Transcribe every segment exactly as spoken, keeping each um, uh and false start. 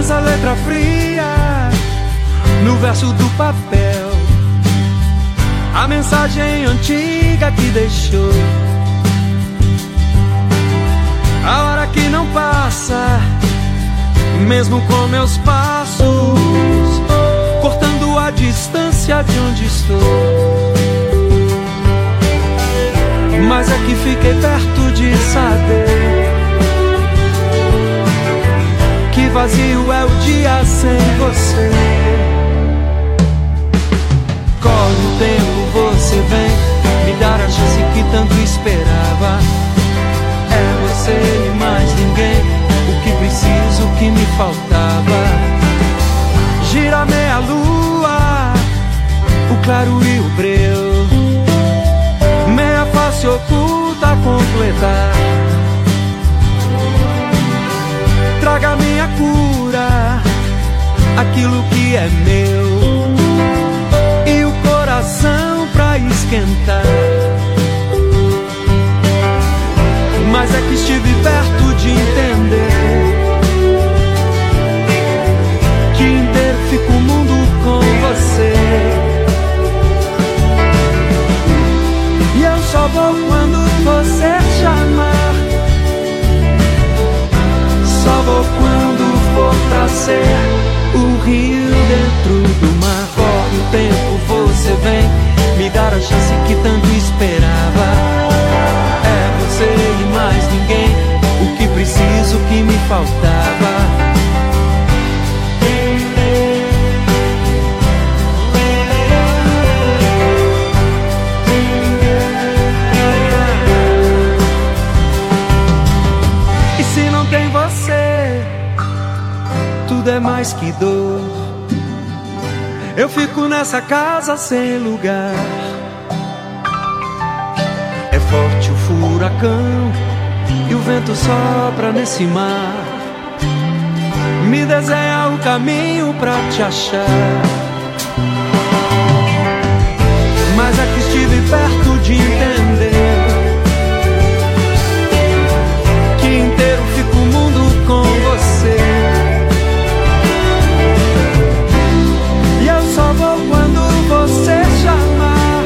faz a letra fria no verso do papel, a mensagem antiga que deixou. A hora que não passa, mesmo com meus passos, cortando a distância de onde estou. Mas é que fiquei perto de saber que vazio é o dia sem você. Corre o tempo, você vem me dar a chance que tanto esperava. É você e mais ninguém, o que preciso, o que me faltava. Gira meia lua, o claro e o breu, meia face oculta a completar. Traga minha cura, aquilo que é meu, e o coração pra esquentar. Mas é que estive perto de entender que inteiro fica o mundo com você. E eu só vou quando você chamar, só vou quando for pra ser o rio dentro do mar. Corre o tempo, você vem me dar a chance que tanto esperava. É você e mais ninguém, o que preciso, o que me faltava. E se não tem você, tudo é mais que dor. Eu fico nessa casa sem lugar. É forte o furacão e o vento sopra nesse mar. Me desenha o caminho pra te achar. Mas é que estive perto de entender que inteiro fica o mundo com você. E eu só vou quando você chamar,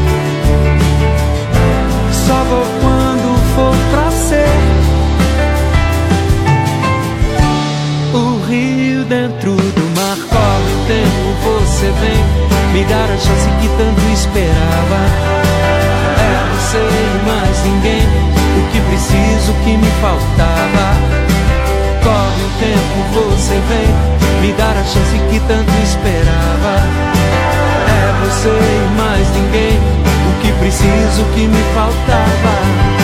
só vou quando for pra ser o rio dentro do mar. Corre o tempo, você vem me dar a chance que tanto esperava. É você e mais ninguém, o que preciso, o que me faltava. Corre o tempo, você vem me dar a chance que tanto esperava. É você e mais ninguém, o que preciso, o que me faltava.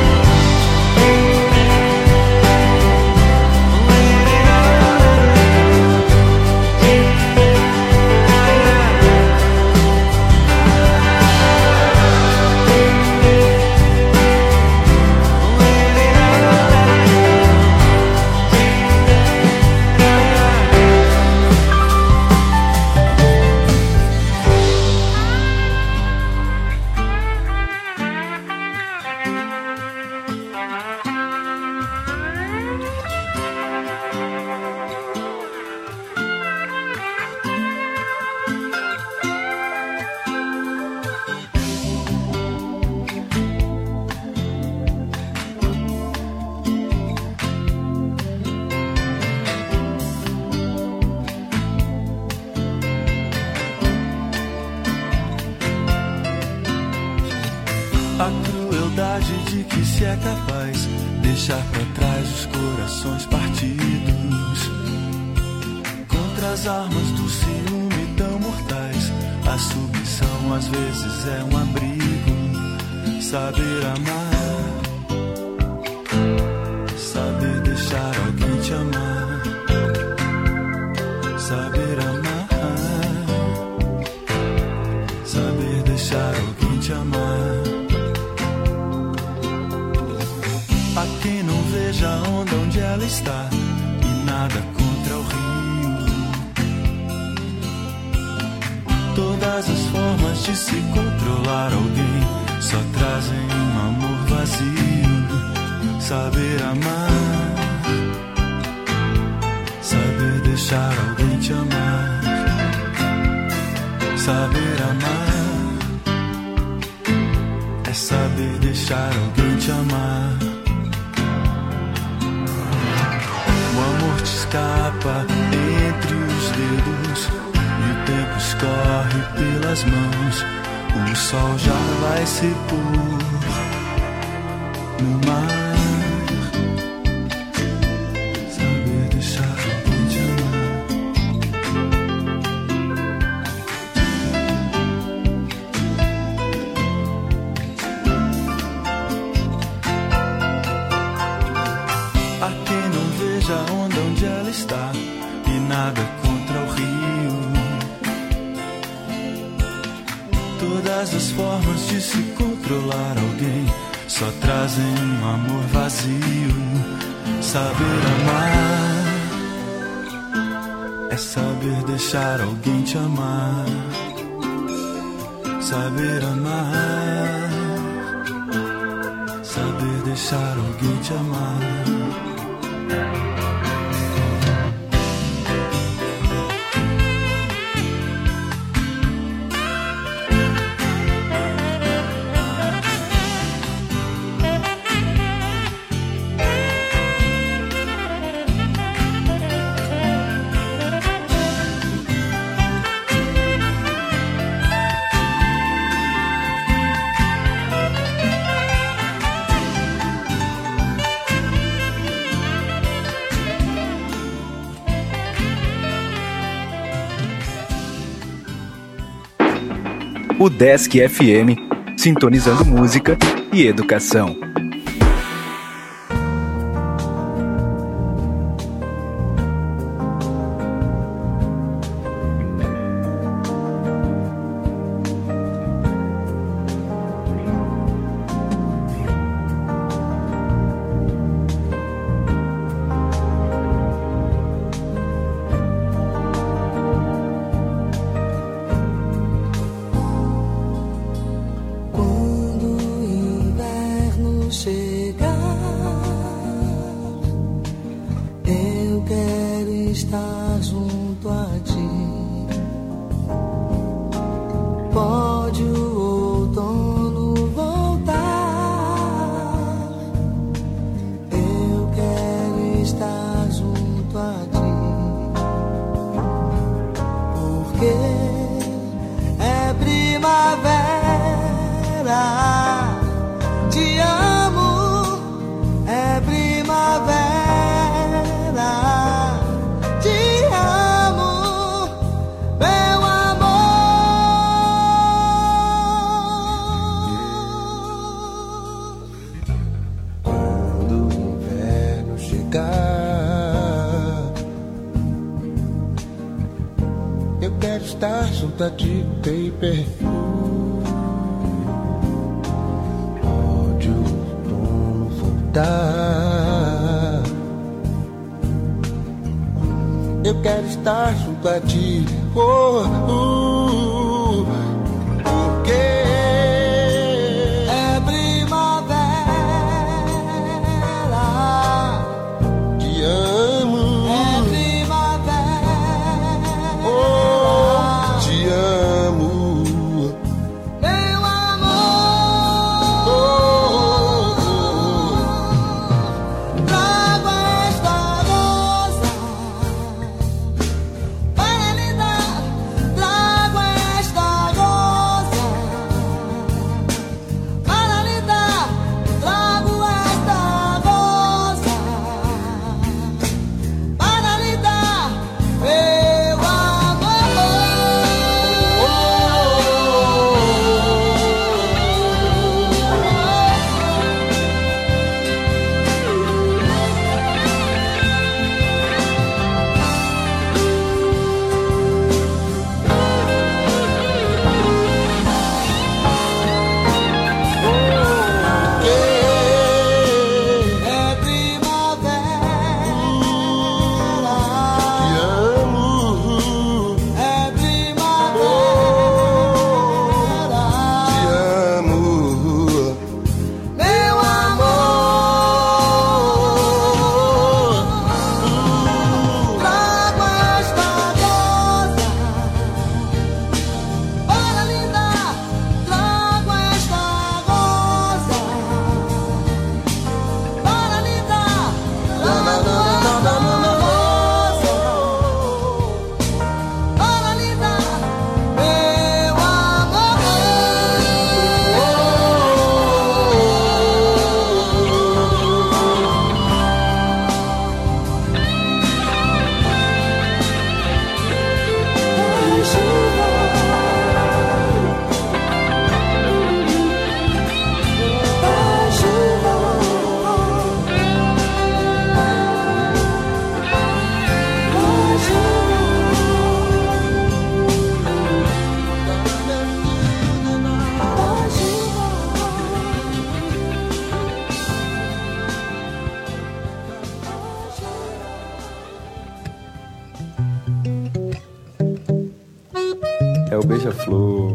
A crueldade de que se é capaz deixar pra trás os corações partidos. Contra as armas do ciúme tão mortais, a submissão às vezes é um abrigo. Saber amar, saber deixar alguém te amar. Saber amar, saber deixar alguém te amar. A quem não veja a onda onde ela está e nada contra o rio. Todas as formas de se controlar alguém só trazem um amor vazio. Saber amar, saber deixar Saber amar é saber deixar alguém te amar. O amor te escapa entre os dedos e o tempo escorre pelas mãos. O sol já vai se pôr no mar. Saber deixar alguém te amar. Há quem não veja a onda onde ela está e nada contra o rio. Todas as formas de se controlar alguém só trazem um amor vazio. Saber amar é saber deixar alguém te amar. Saber amar, saber deixar alguém te amar. O Desk F M, sintonizando música e educação. Eu quero estar junto a ti, oh, uh, porque é primavera. Te amo. É primavera. Oh, te amo. Meu amor. Oh, oh, oh. Trago esta rosa. Trago É o beija-flor.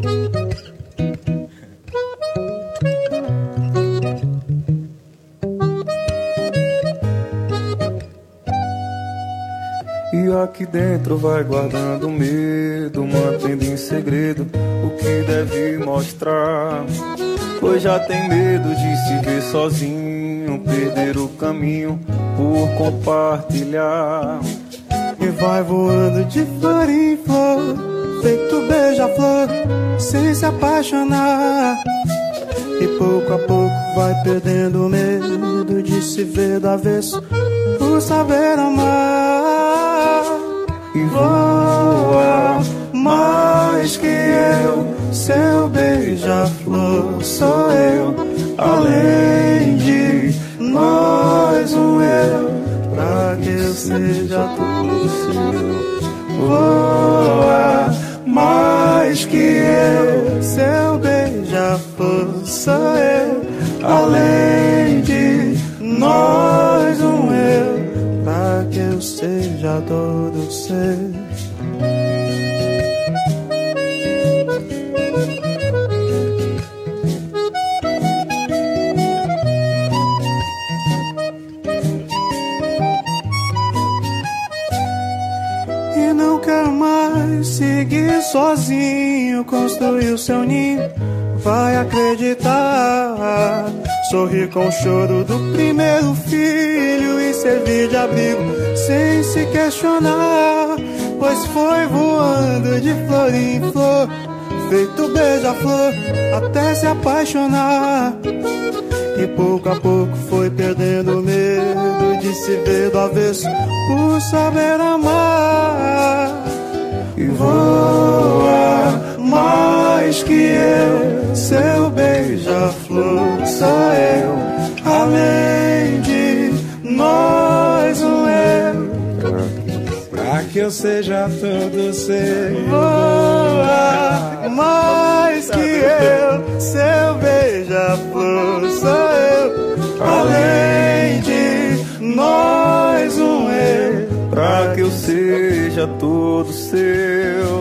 E aqui dentro vai guardando medo, mantendo em segredo o que deve mostrar. Pois já tem medo de se ver sozinho, perder o caminho por compartilhar. E vai voando de flor em flor, feito beija-flor, sem se apaixonar. E pouco a pouco vai perdendo o medo de se ver do avesso, por saber amar. E voa mais que eu, seu beija-flor sou eu. Além de nós um eu, pra que eu seja tudo seu. Voa mais que eu, seu beija-flor sou eu. Além de nós um eu, pra que eu seja todo seu. Seguir sozinho, construir o seu ninho, vai acreditar. Sorrir com o choro do primeiro filho e servir de abrigo sem se questionar. Pois foi voando de flor em flor, feito beija-flor, até se apaixonar. E pouco a pouco foi perdendo o medo de se ver do avesso, por saber amar. E voa mais que eu, seu beija-flor sou eu. Além de nós um eu, pra que eu seja todo seu. Voa mais que eu, seu beija-flor sou eu. Além de nós um eu, pra que eu seja todo seu.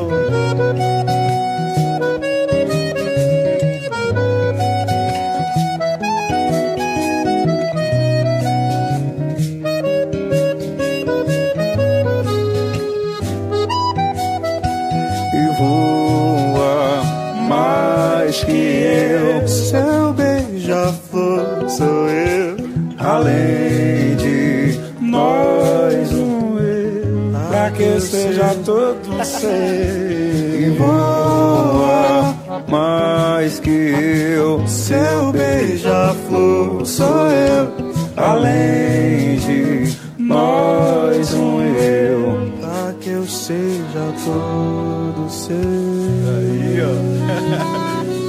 E voa mais que eu, seu beija-flor sou eu. Além de nós um eu, pra que eu seja todo seu. E voa mais que eu, seu beija-flor sou eu. Além de nós um eu, pra que eu seja todo seu. Aí, ó.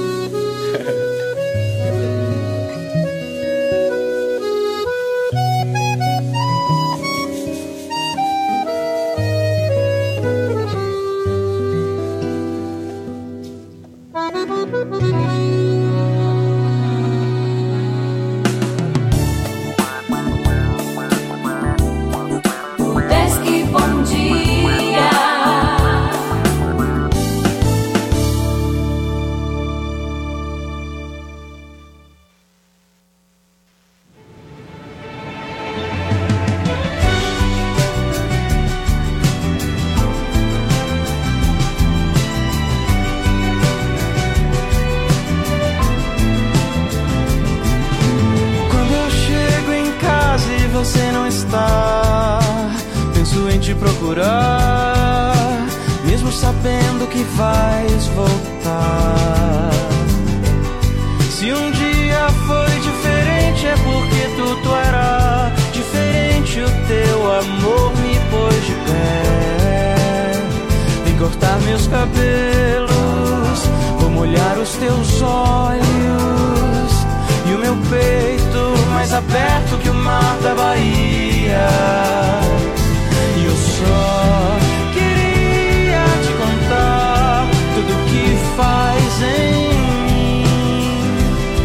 Você não está, penso em te procurar, mesmo sabendo que vais voltar. Se um dia foi diferente é porque tudo era diferente. O teu amor me pôs de pé. Vem cortar meus cabelos, vou molhar os teus olhos e o meu peito mais aberto que o mar da Bahia. E eu só queria te contar tudo que faz em mim.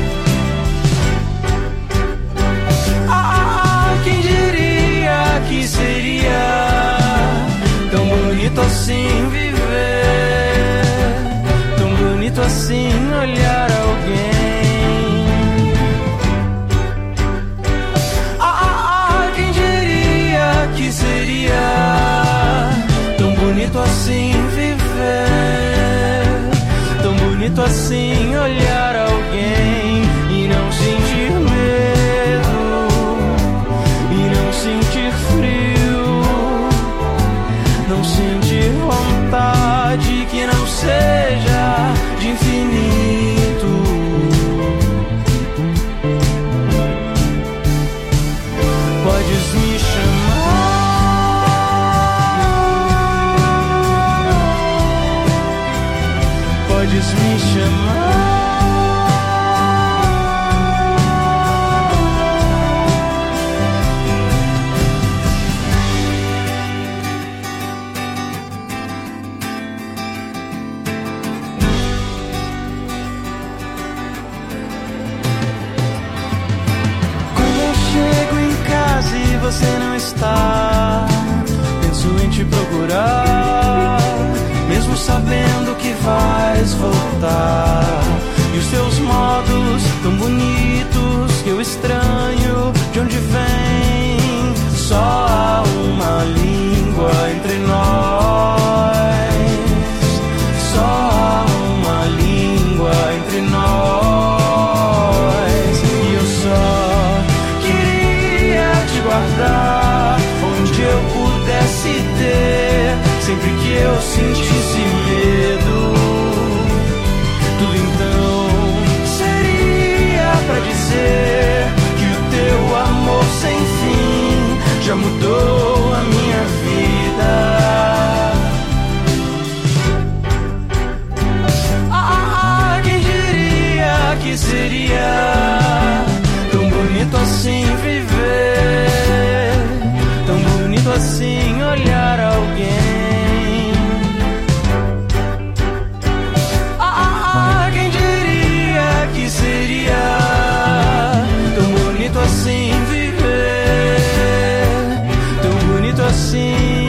Ah, quem diria que seria tão bonito assim viver? assim olhar alguém e não sentir medo, e não sentir frio, não sentir vontade que não seja de infinito. Podes me chamar, podes me chamar. Você não está, penso em te procurar, mesmo sabendo que vais voltar. E os teus modos tão bonitos que eu estranho de onde vem. Só há uma língua entre nós, só há uma língua entre nós. E eu só queria te guardar onde eu pudesse ter, sempre que eu sentisse medo. Tudo então seria pra dizer que o teu amor sem fim já mudou a minha vida. Ah, quem diria que seria tão bonito assim viver, tão bonito assim olhar alguém. Ah, quem diria que seria tão bonito assim viver, tão bonito assim.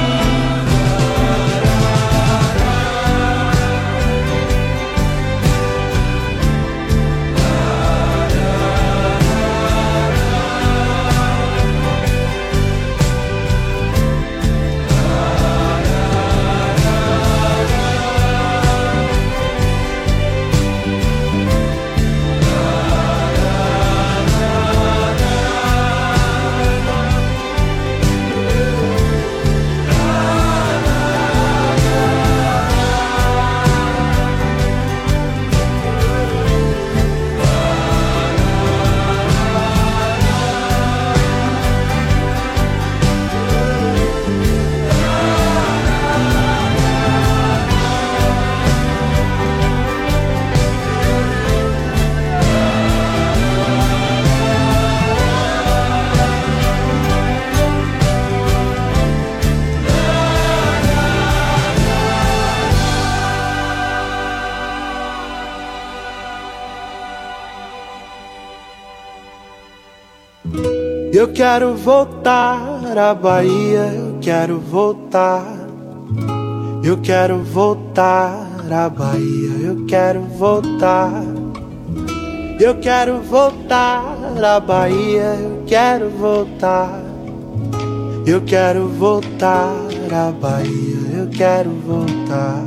Eu quero voltar à Bahia, eu quero voltar. Eu quero voltar à Bahia, eu quero voltar. Eu quero voltar à Bahia, eu quero voltar. Eu quero voltar à Bahia, eu quero voltar.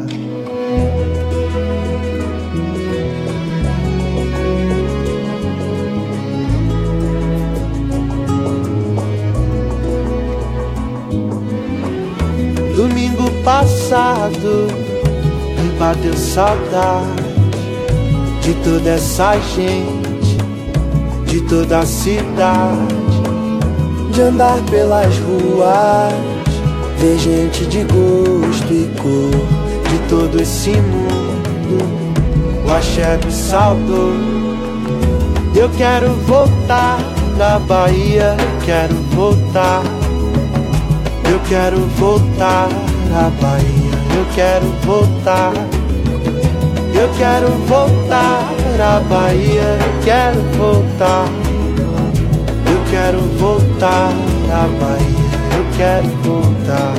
Domingo passado me bateu saudade de toda essa gente, de toda a cidade, de andar pelas ruas, ver gente de gosto e cor, de todo esse mundo, o axé do saudoso. Eu quero voltar na Bahia, eu quero voltar. Eu quero voltar à Bahia, eu quero voltar. Eu quero voltar à Bahia, eu quero voltar. Eu quero voltar à Bahia, eu quero voltar.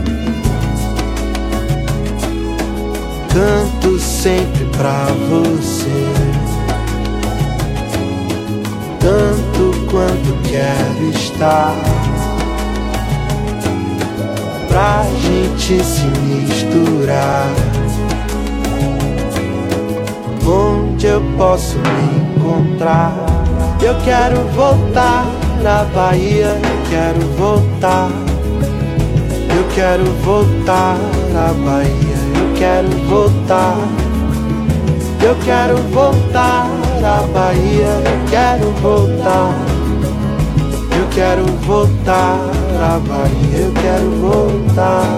Canto sempre pra você, tanto quanto quero estar, pra gente se misturar. onde eu posso me encontrar. Eu quero voltar à Bahia, eu quero voltar. Eu quero voltar à Bahia, eu quero voltar. Eu quero voltar à Bahia, eu quero voltar. Eu quero voltar à Bahia, eu quero voltar.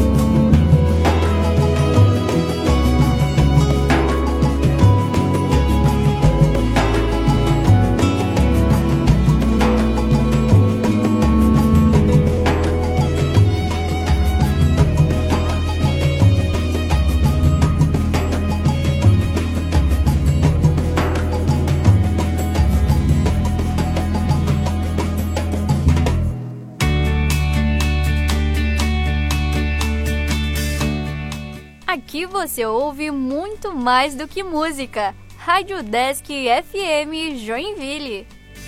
Aqui você ouve muito mais do que música. Rádio Desk F M Joinville.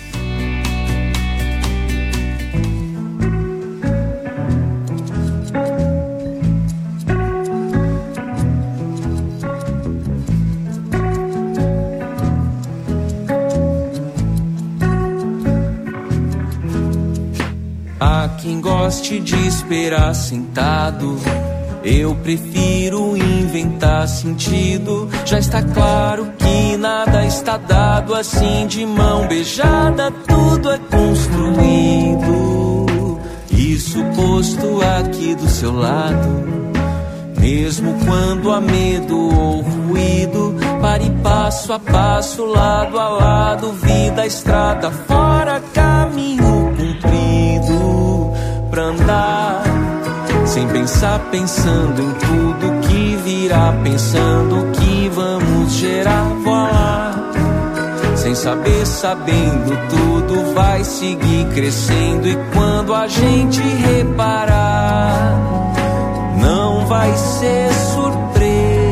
Há quem goste de esperar sentado, eu prefiro inventar sentido. Já está claro que nada está dado, assim de mão beijada tudo é construído. Isso posto aqui do seu lado, mesmo quando há medo ou ruído, pare passo a passo, lado a lado, vida, estrada fora, caminho comprido pra andar. Sem pensar, pensando em tudo que virá, pensando que vamos gerar, voilá. Sem saber, sabendo, tudo vai seguir crescendo. E quando a gente reparar, não vai ser surpresa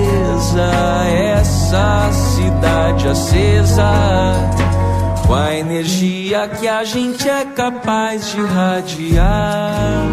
essa cidade acesa, com a energia que a gente é capaz de irradiar.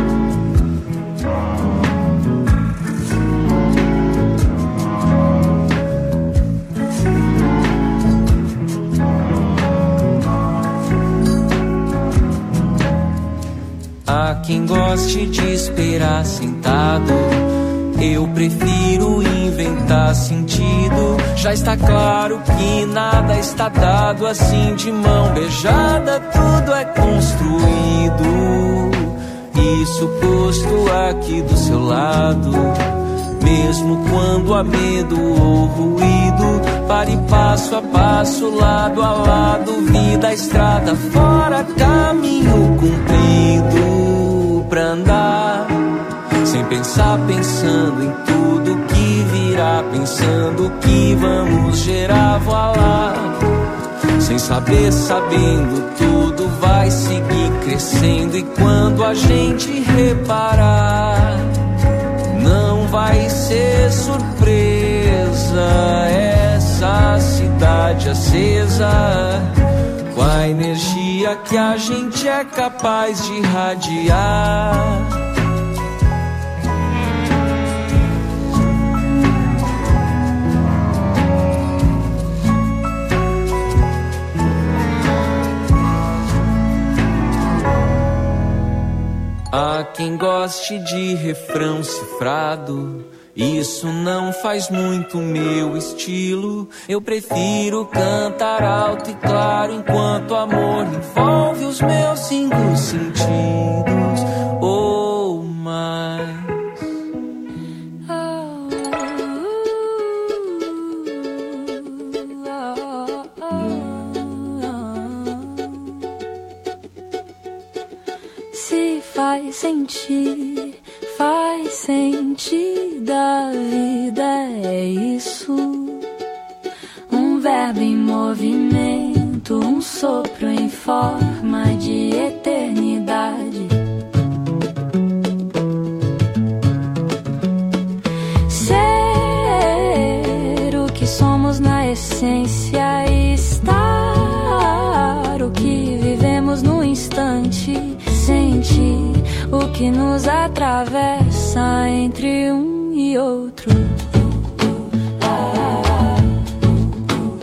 Há quem goste de esperar sentado, eu prefiro inventar sentido. Já está claro que nada está dado, assim de mão beijada tudo é construído. Isso posto aqui do seu lado, mesmo quando há medo ou ruído, pare passo a passo, lado a lado, vida, estrada fora, caminho comprido pra andar. Sem pensar, pensando em tudo que virá, pensando que vamos gerar, voilá. Sem saber, sabendo, tudo vai seguir crescendo. E quando a gente reparar, não vai ser surpresa essa cidade acesa, com a energia que a gente é capaz de irradiar. Há quem goste de refrão cifrado, isso não faz muito meu estilo. Eu prefiro cantar alto e claro, enquanto o amor envolve os meus cinco sentidos ou mais. Se faz sentir, faz sentido, a vida é isso. Um verbo em movimento, um sopro em forma de eternidade. Ser o que somos na essência, estar o que vivemos no instante, sentir o que nos atravessa entre um e outro.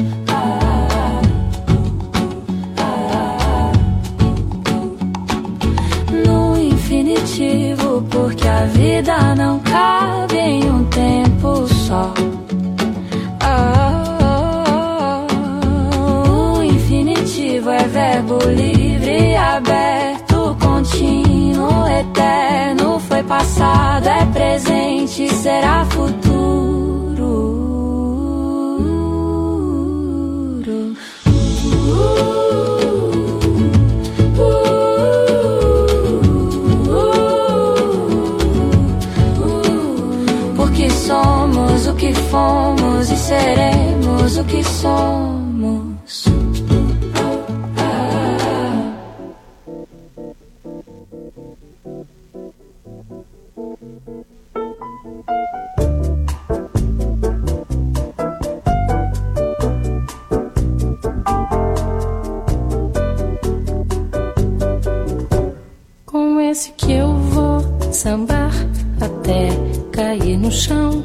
tempo, porque a vida não cabe em um tempo só. Oh, o infinitivo é verbo livre, aberto, contínuo, eterno. Foi passado, é presente, será futuro. Somos o que fomos e seremos o que somos. Com esse que eu vou sambar até cair no chão.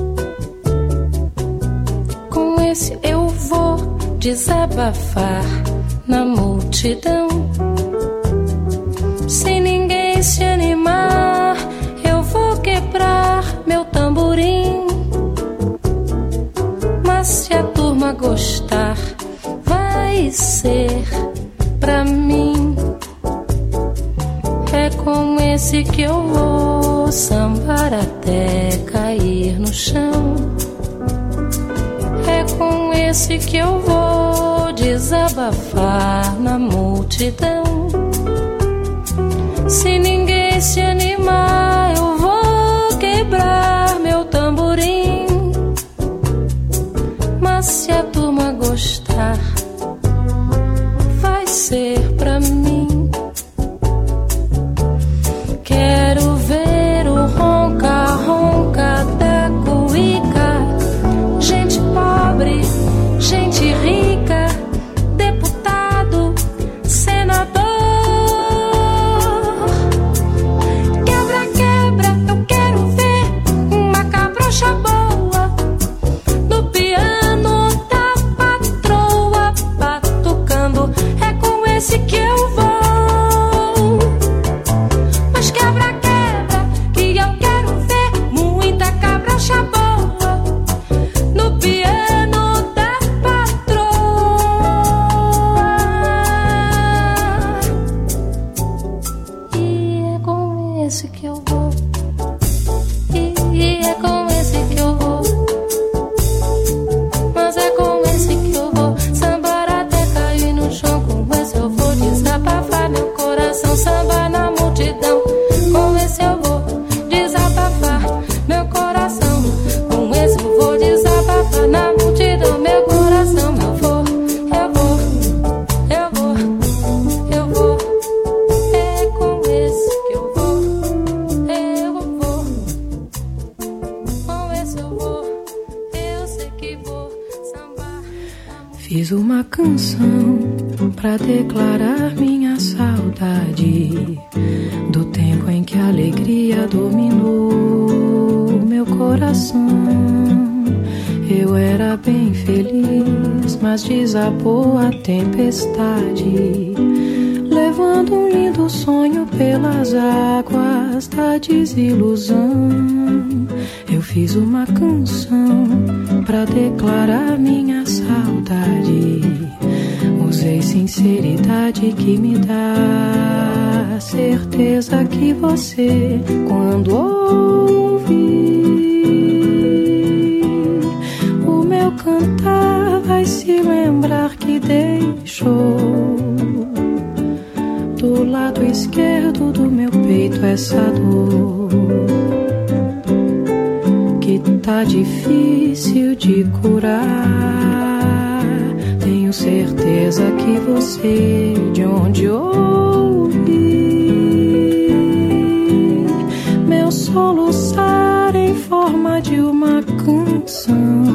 Com esse eu vou desabafar na multidão. Sem ninguém se animar, eu vou quebrar meu tamborim. Mas se a turma gostar, vai ser pra mim. É com esse que eu vou sambar até cair no chão. É com esse que eu vou desabafar na multidão. Se ninguém se animar, eu vou quebrar meu tamborim. Mas se a turma gostar, vai ser pra mim. Quero ver o ronca-ronca da cuíca. Gente pobre, gente rica, deputado, senador. Quebra-quebra, eu quero ver uma cabrocha boa no piano da patroa batucando. É com esse que eu vou. Mas quebra-quebra, que eu quero ver muita cabrocha boa no piano da patroa. E é com esse que eu vou. E é com esse que eu vou. Mas é com esse que eu vou sambar até cair no chão. Com esse eu vou desabafar meu coração, sambar na multidão. Com esse eu vou desabafar meu coração. Com esse eu vou desabafar na multidão. Meu coração, eu vou, eu vou, eu vou, eu vou. É com esse que eu vou, eu vou. Com esse eu vou, eu sei que vou sambar. Fiz uma canção pra declarar minha saudade do tempo em que a alegria dominou meu coração. Eu era bem feliz, mas desabou a tempestade, levando um lindo sonho pelas águas da desilusão. Eu fiz uma canção pra declarar minha saudade. Usei sinceridade que me dá certeza que você, quando ouvir o meu cantar, vai se lembrar que deixou do lado esquerdo do meu peito essa dor que tá difícil de curar. Tenho certeza que você, de onde ouvir meu soluçar em forma de uma canção,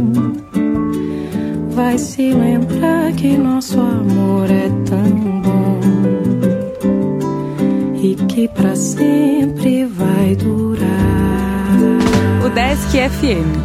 vai se lembrar que nosso amor é tão bom e que pra sempre vai durar. O Desk F M.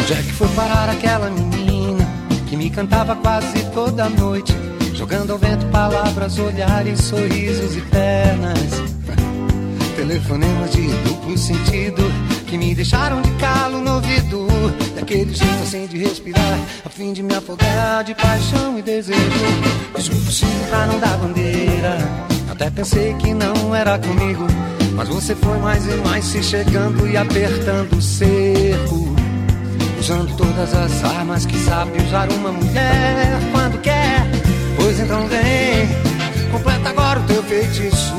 Onde é que foi parar aquela menina que me cantava quase toda noite, jogando ao vento palavras, olhares, sorrisos e pernas? Telefonemas de duplo sentido que me deixaram de calo no ouvido, daquele jeito assim de respirar, a fim de me afogar de paixão e desejo. Fiz o possível pra não dar bandeira, até pensei que não era comigo, mas você foi mais e mais se chegando e apertando o cerco, usando todas as armas que sabe usar uma mulher quando quer. Pois então vem, completa agora o teu feitiço.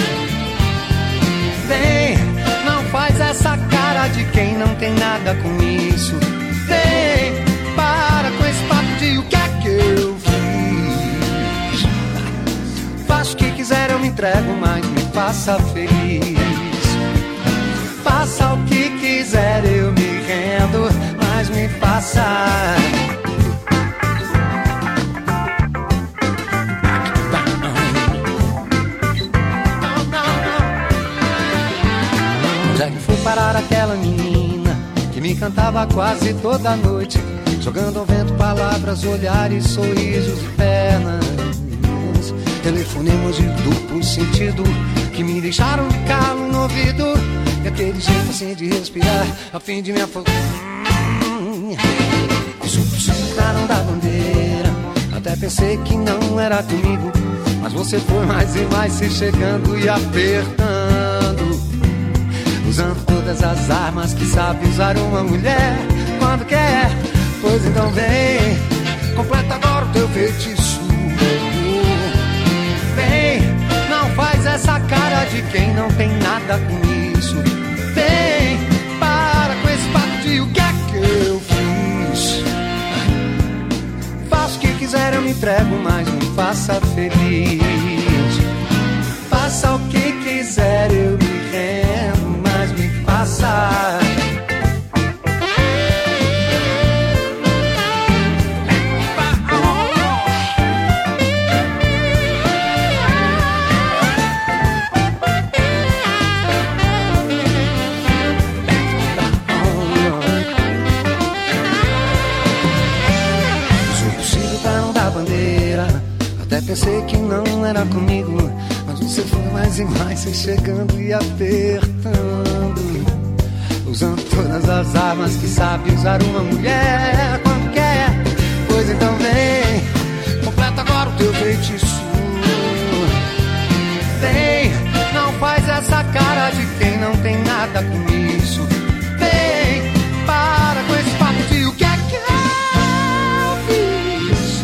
Vem, não faz essa cara de quem não tem nada com isso. Vem, para com esse papo de o que é que eu fiz. Faça o que quiser, eu me entrego, mas me faça feliz. Faça o que quiser, eu me rendo, mas me faça. Onde é que foi parar aquela menina que me cantava quase toda noite, jogando ao vento palavras, olhares, sorrisos e pernas? Telefonemas de duplo sentido que me deixaram de calo no ouvido, e aquele jeito assim de respirar, a fim de me afogar. Pra não dar bandeira, até pensei que não era comigo, mas você foi mais e mais se chegando e apertando, usando todas as armas que sabe usar uma mulher quando quer. Pois então vem, completa agora o teu feitiço. Vem, não faz essa cara de quem não tem nada com isso. Vem, para com esse papo de o que é que eu fiz. Faça o que quiser, eu me entrego, mas me faça feliz. Faça o que quiser, eu me rendo, mas me faça. Pensei que não era comigo, mas você foi mais e mais se chegando e apertando, usando todas as armas que sabe usar uma mulher quando quer. Pois então vem, completa agora o teu feitiço. Vem, não faz essa cara de quem não tem nada com isso. Vem, para com esse papo de o que é que eu fiz.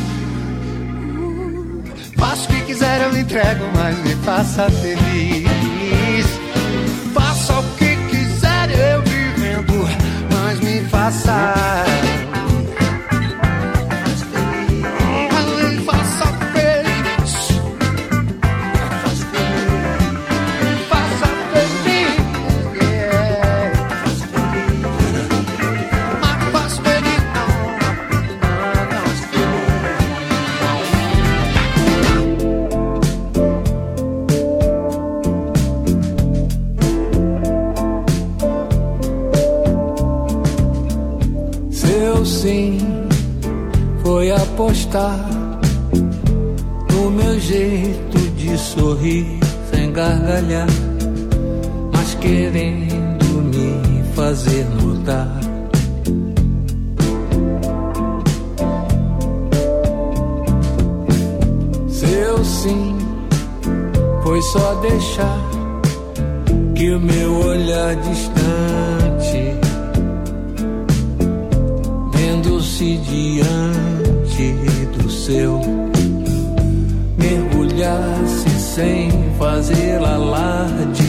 Faça o que quiser, eu lhe entrego, mas me faça feliz. Faça o que quiser, eu vivendo, mas me faça. Foi apostar no meu jeito de sorrir sem gargalhar, mas querendo me fazer notar. Seu sim foi só deixar que o meu olhar distante, vendo-se diante do seu, mergulhasse sem fazer alarde.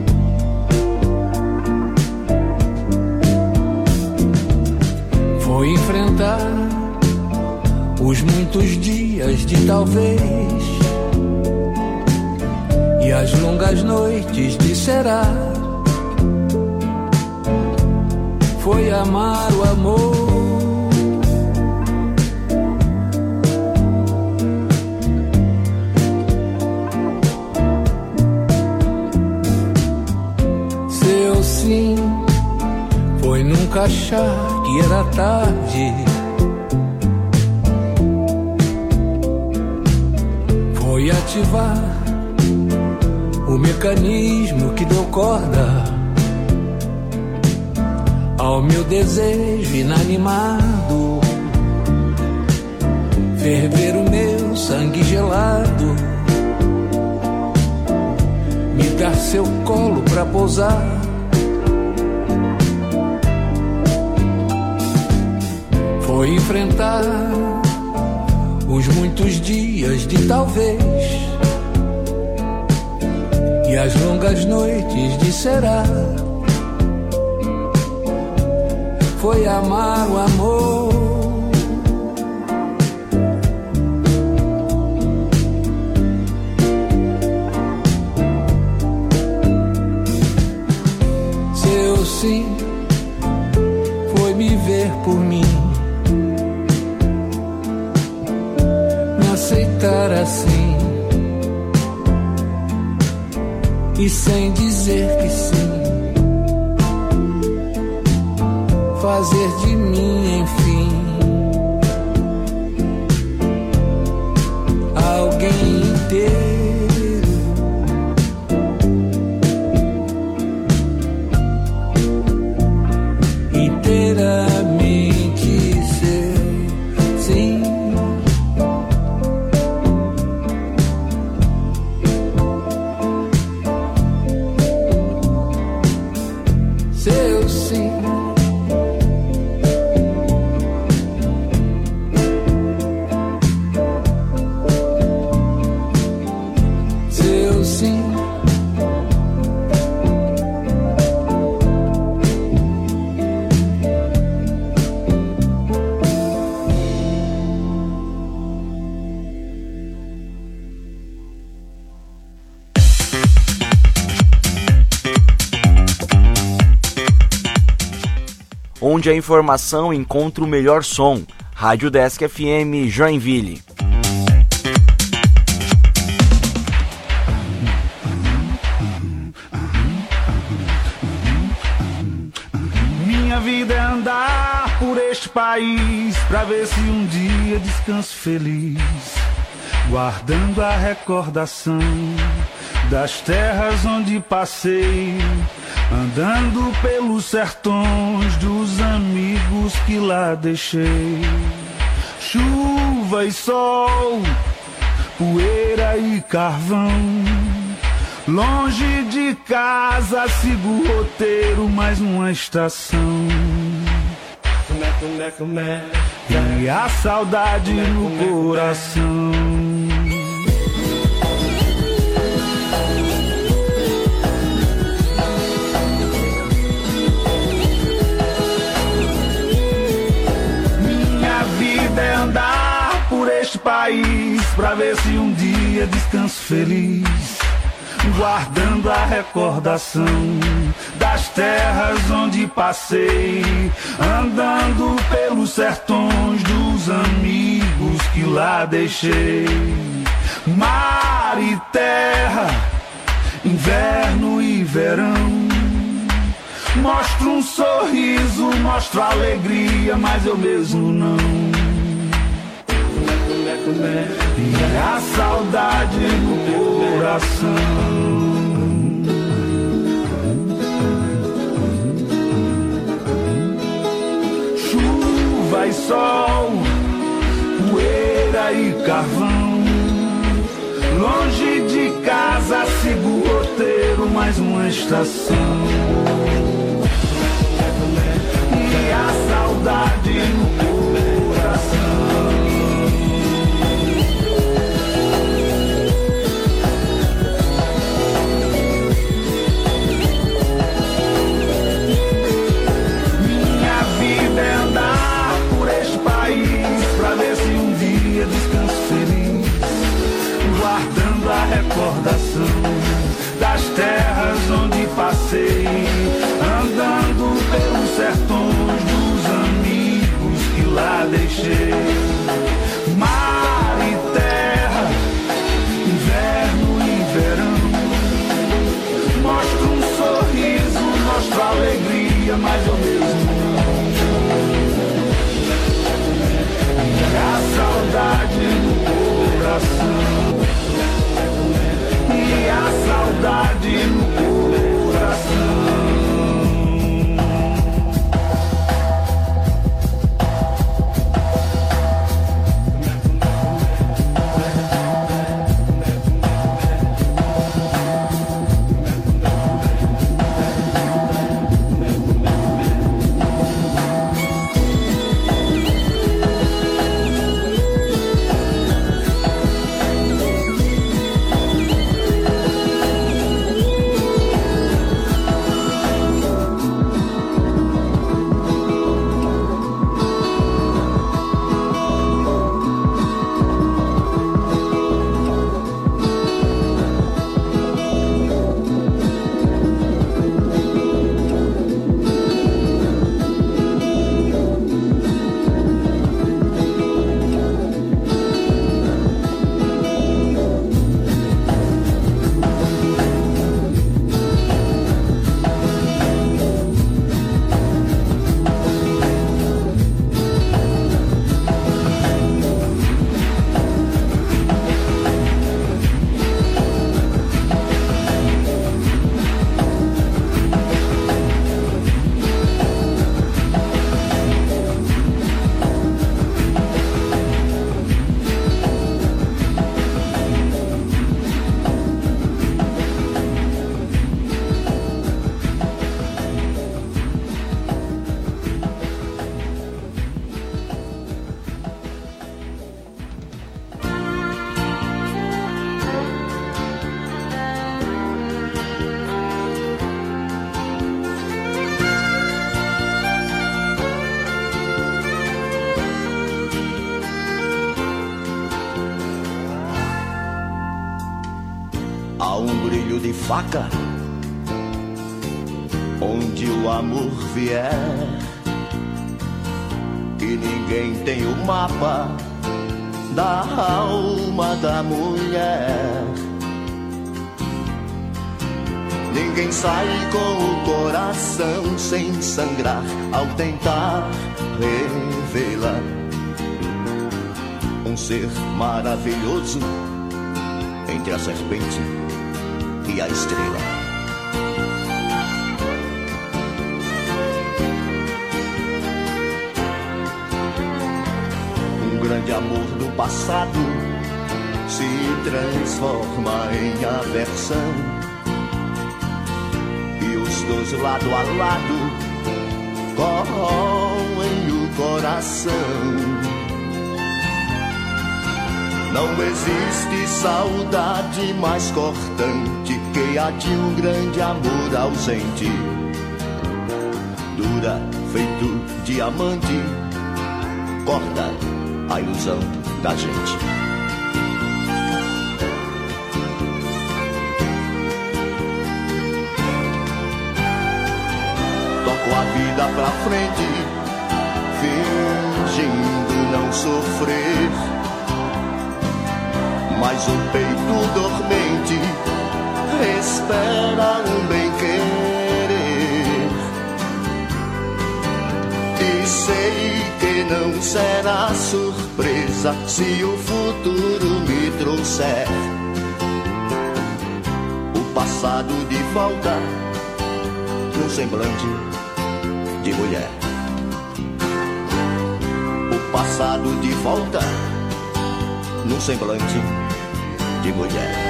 Foi enfrentar os muitos dias de talvez e as longas noites de será. Foi amar o amor, foi num nunca achar que era tarde. Foi ativar o mecanismo que deu corda ao meu desejo inanimado, ferver o meu sangue gelado, me dar seu colo pra pousar. Foi enfrentar os muitos dias de talvez e as longas noites de será. Foi amar o amor. Seu sim foi me ver por mim, me aceitar assim e sem dizer que sim, fazer de mim, enfim, alguém inteiro. Inteiramente seu, sim. Seu sim. Onde a informação encontra o melhor som. Rádio Desk F M Joinville. Minha vida é andar por este país pra ver se um dia descanso feliz, guardando a recordação das terras onde passei, andando pelos sertões dos amigos que lá deixei. Chuva e sol, poeira e carvão, longe de casa sigo o roteiro, mais uma estação. E a saudade no coração. É andar por este país pra ver se um dia descanso feliz, guardando a recordação das terras onde passei, andando pelos sertões dos amigos que lá deixei. Mar e terra, inverno e verão, mostro um sorriso, mostro alegria, mas eu mesmo não. E a saudade no coração. Chuva e sol, poeira e carvão, longe de casa sigo o roteiro, mais uma estação. E a saudade no coração. Guardando a recordação das terras onde passei, faca. Onde o amor vier, e ninguém tem o mapa da alma da mulher. Ninguém sai com o coração sem sangrar ao tentar revelar um ser maravilhoso entre a serpente e a estrela. Um grande amor do passado se transforma em aversão, e os dois lado a lado corroem o coração. Não existe saudade mais cortante que a de um grande amor ausente. Dura feito diamante, corta a ilusão da gente. Toco a vida pra frente, fingindo não sofrer, mas o peito dormente espera um bem-querer. E sei que não será surpresa se o futuro me trouxer o passado de volta num semblante de mulher. O passado de volta num semblante de mulher.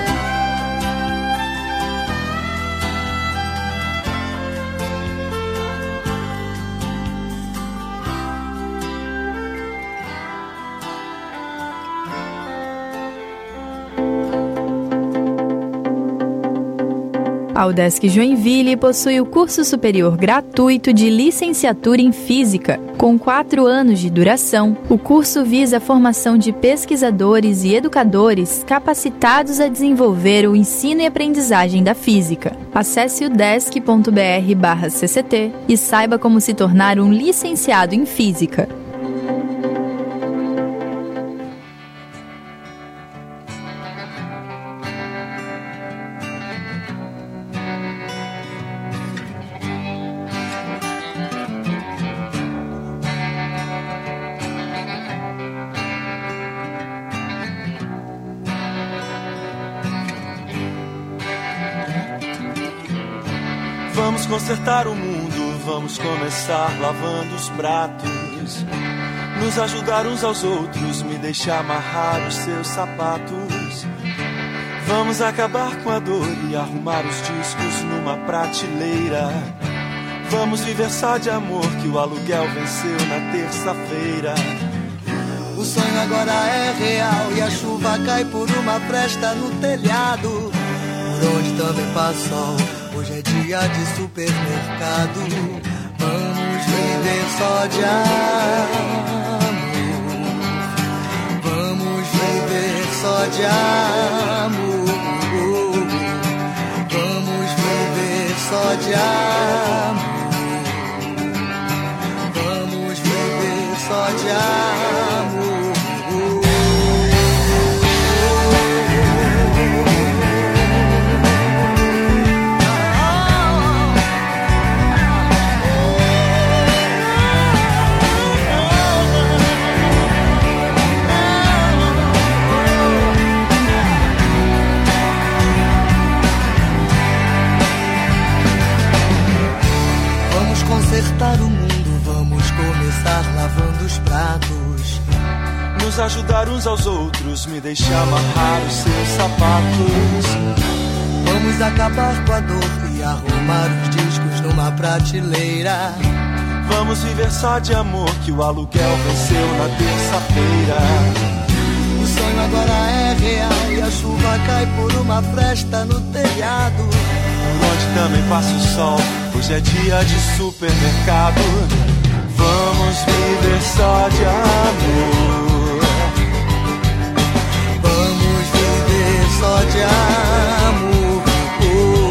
A UDESC Joinville possui o curso superior gratuito de licenciatura em Física. Com quatro anos de duração, o curso visa a formação de pesquisadores e educadores capacitados a desenvolver o ensino e aprendizagem da física. Acesse udesc ponto br barra C C T e saiba como se tornar um licenciado em Física. Vamos consertar o mundo, vamos começar lavando os pratos, nos ajudar uns aos outros, me deixar amarrar os seus sapatos. Vamos acabar com a dor e arrumar os discos numa prateleira. Vamos viver só de amor, que o aluguel venceu na terça-feira. O sonho agora é real e a chuva cai por uma fresta no telhado, por onde também passa sol. Hoje é dia de supermercado. Vamos viver só de amor. Vamos viver só de amor. Vamos viver só de amor. Vamos viver só de amor. Consertar o mundo, vamos começar lavando os pratos, nos ajudar uns aos outros, me deixar amarrar os seus sapatos. Vamos acabar com a dor e arrumar os discos numa prateleira. Vamos viver só de amor, que o aluguel venceu na terça-feira. O sonho agora é real e a chuva cai por uma fresta no telhado, por onde também passa o sol. Hoje é dia de supermercado. Vamos viver só de amor. Vamos viver só de amor. Oh.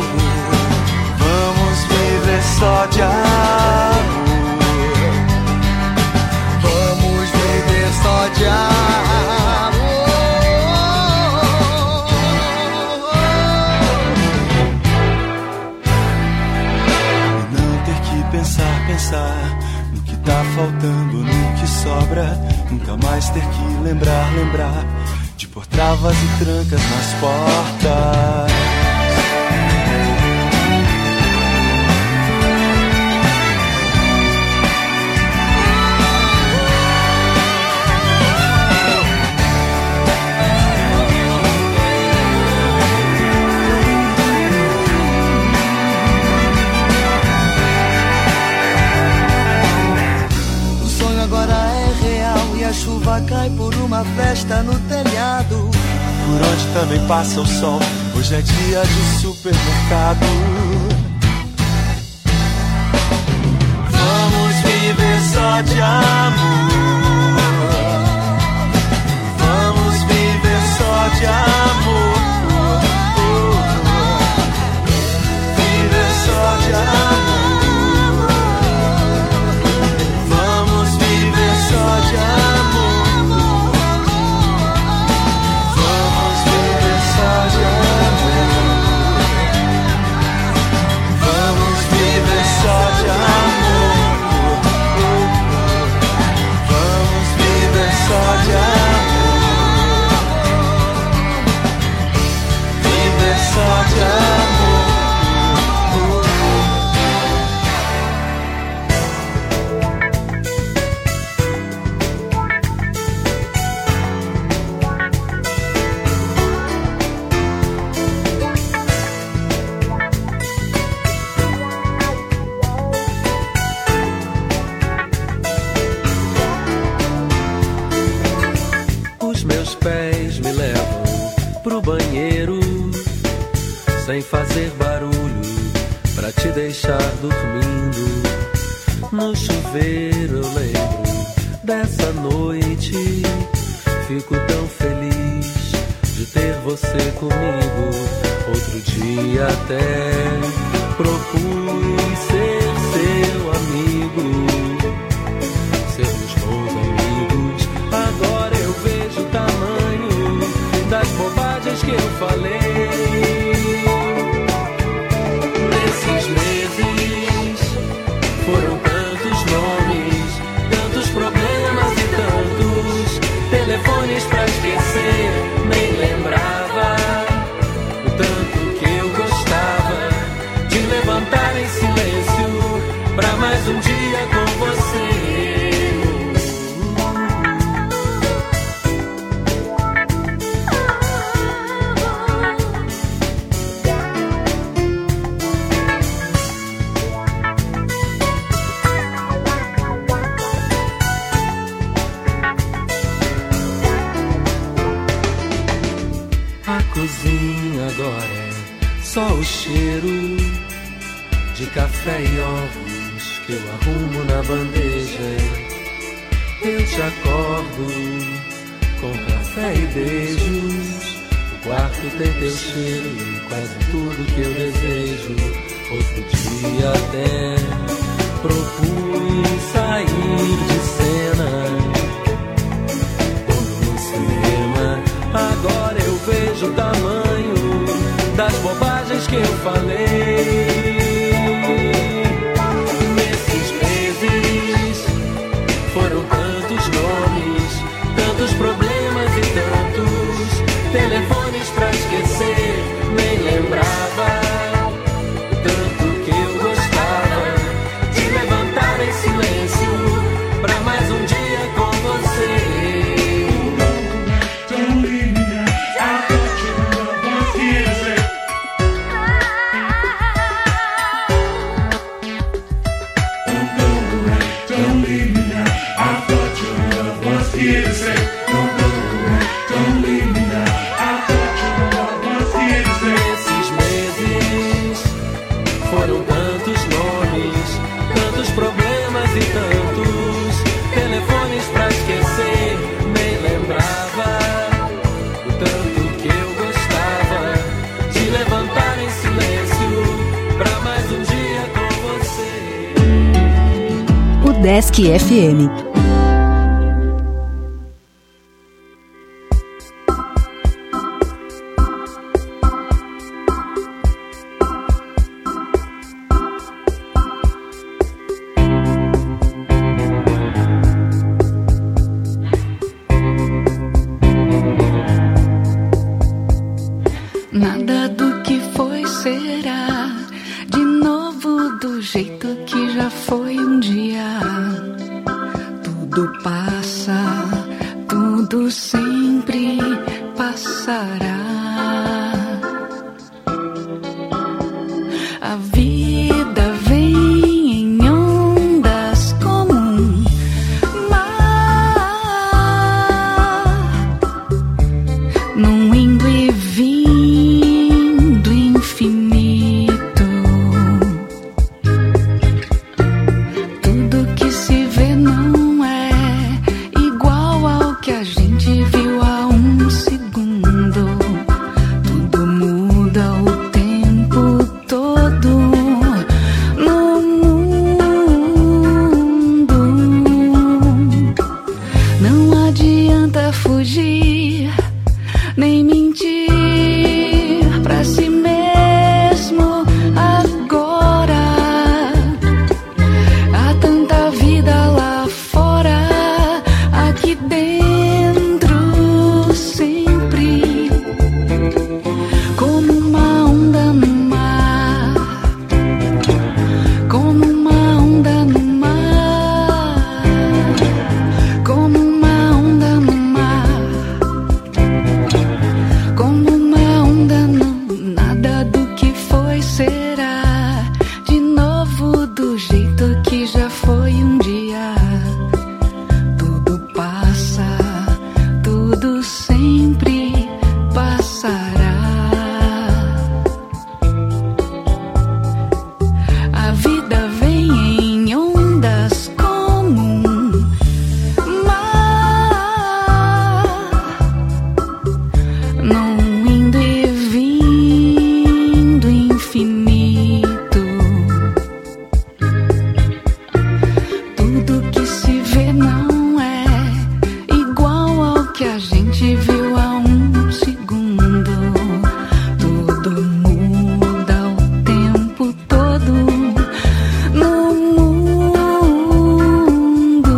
pensando no que sobra, nunca mais ter que lembrar, lembrar de pôr travas e trancas nas portas. A chuva cai por uma festa no telhado, por onde também passa o sol. Hoje é dia de supermercado. Vamos viver só de amor. Vamos viver só de amor. Viver só de amor. Vamos viver só de amor. Sem fazer barulho, pra te deixar dormindo. No chuveiro eu lembro dessa noite. Fico tão feliz de ter você comigo. Outro dia até propus ser seu amigo, sermos bons amigos. Agora eu vejo o tamanho das bobagens que eu falei. Nesses meses foram tantos nomes, tantos problemas e tantos telefones pra esquecer. Nem lembrava o tanto que eu gostava de levantar em silêncio pra mais um dia com você. Agora é só o cheiro de café e ovos que eu arrumo na bandeja. Eu te acordo com café e beijos. O quarto tem teu cheiro e quase tudo que eu desejo. Outro dia até propus sair de cena no cinema. Agora eu vejo o tamanho das bobagens que eu falei. Nesses meses foram tantos nomes, tantos problemas e tantos telefones pra esquecer. Nem lembrava o tanto que eu gostava de levantar em silêncio pra mais um dia com você. Desk F M. Tudo passa, tudo sempre passará. A vida vem em ondas como um mar, num indo e vindo infinito. Tudo que se vê não é igual ao que a gente viu há um segundo. Tudo muda o tempo todo no mundo. Não adianta fugir nem mentir pra si mesmo agora. Há tanta vida lá fora, aqui dentro sempre, como uma onda no mar, como uma onda no mar, como uma onda no mar, como uma onda não. Nada do que foi será de novo do jeito que já foi um dia. Tudo passa, tudo sempre passará. A vida vem em ondas como um mar, num indo e vindo infinito. Tudo que se vê não é igual ao que a gente viu há um segundo. Tudo muda o tempo todo no mundo.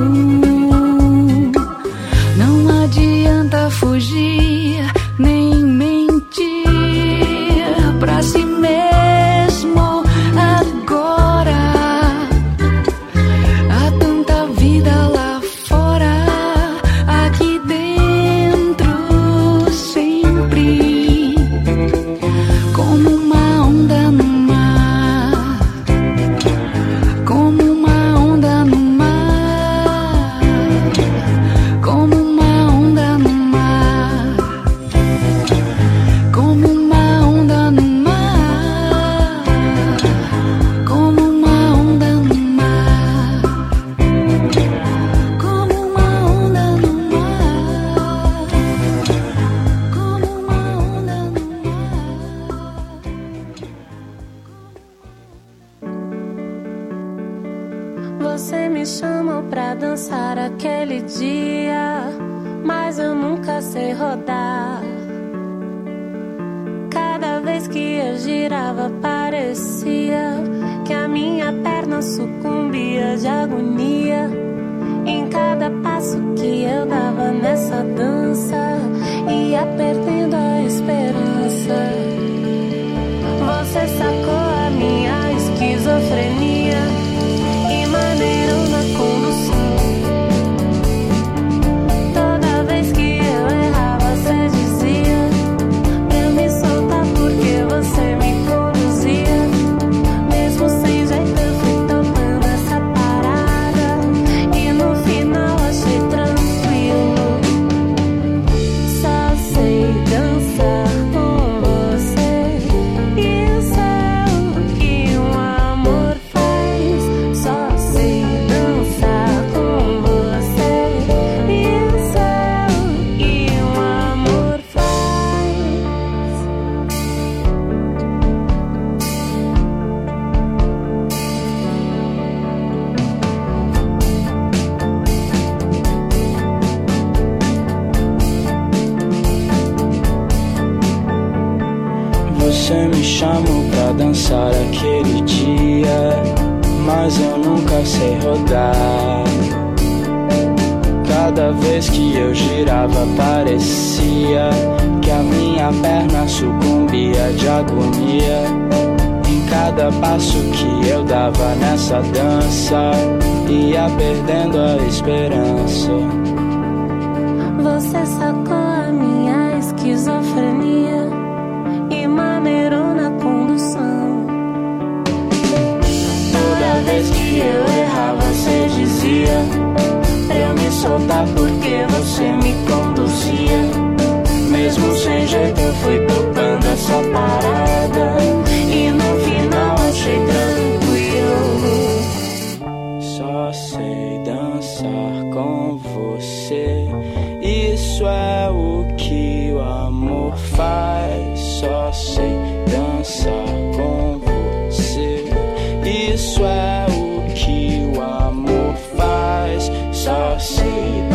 Não adianta fugir nem mentir pra si mesmo agora. Há tanta vida lá fora, aqui dentro sempre, como uma onda no mar, como uma onda no mar, como uma onda no mar, como uma onda no mar, como uma onda no mar, como uma onda no mar, como uma onda no mar. Você me chamou pra dançar aquele dia, mas eu nunca sei rodar. Cada vez que eu girava parecia que a minha perna sucumbia de agonia. Em cada passo que eu dava nessa dança, ia perdendo a esperança. Você sacou a minha esquizofrenia e maneirou na condução. Toda vez que eu errava, você dizia pra eu me soltar porque você me conduzia. Mesmo sem jeito eu fui topando essa parada e no final achei tranquilo. Só sei dançar com você e o céu que um amor faz. Só sei dançar com você e o céu que um amor faz. Você me chamou pra dançar aquele dia, mas eu nunca sei rodar. Cada vez que eu girava parecia que a minha perna sucumbia de agonia. Em cada passo que eu dava nessa dança, ia perdendo a esperança. voltar porque você me conduzia. Mesmo sem jeito eu fui tocando essa parada e no final achei tranquilo. Só sei dançar com você, isso é o que o amor faz. Só sei dançar com você, isso é o que o amor faz. Só sei